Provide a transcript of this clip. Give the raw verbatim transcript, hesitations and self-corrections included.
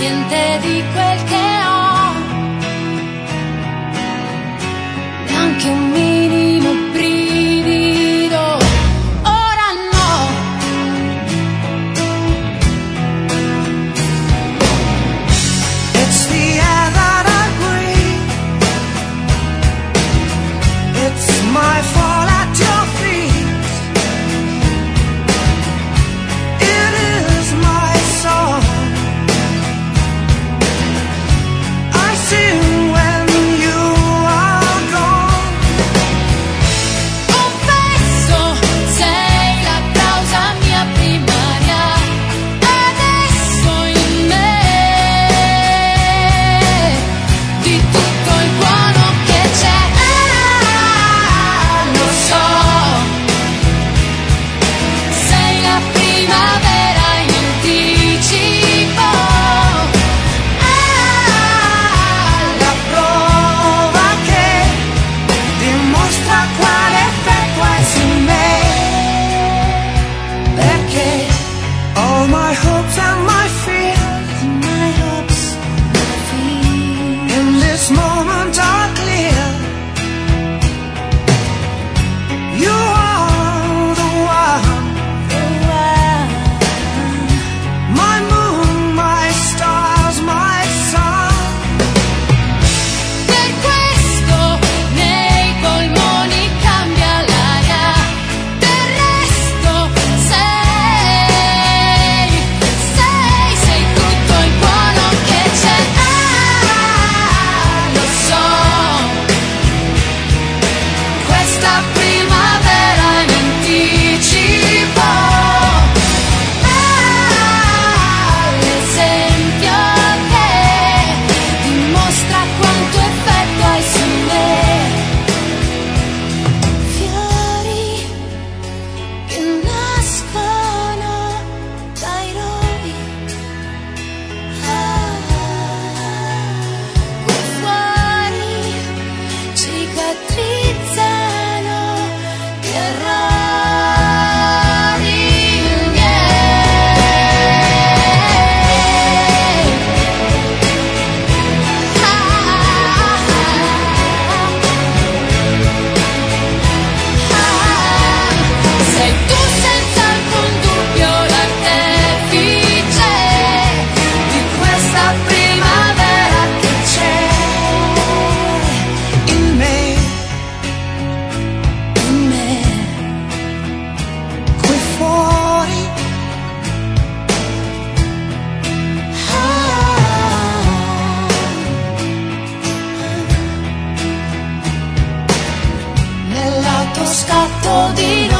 niente di quel che ho, neanche un minimo brivido, ora no. It's the air that I breathe, it's my fall at your feet, it is my song, I sing when you are gone. Confesso, sei la causa mia primaria, adesso in me, di tutto il buono che c'è, ah, lo so, sei la primavera in anticipo, Ah, la prova che dimostra quale effetto hai su me, perché all my hopes and my fears, my hopes, my fears, in this moment are clear. You are the one, my moon, my stars, my sun. per questo nei polmoni cambia l'aria, del resto sei, sei, sei tutto il buono che c'è, ah, lo so, questa primavera in anticipo, ah, l'esempio che dimostra quanto effetto hai su me, fiori che nascono dai rovi, ah, qui fuori cicatrizzano gli errori miei. Ah, ah, sei tu senza alcun dubbio l'artefice di questa primavera che c'è In me, in me. qui fuori, Nell'auto scatto di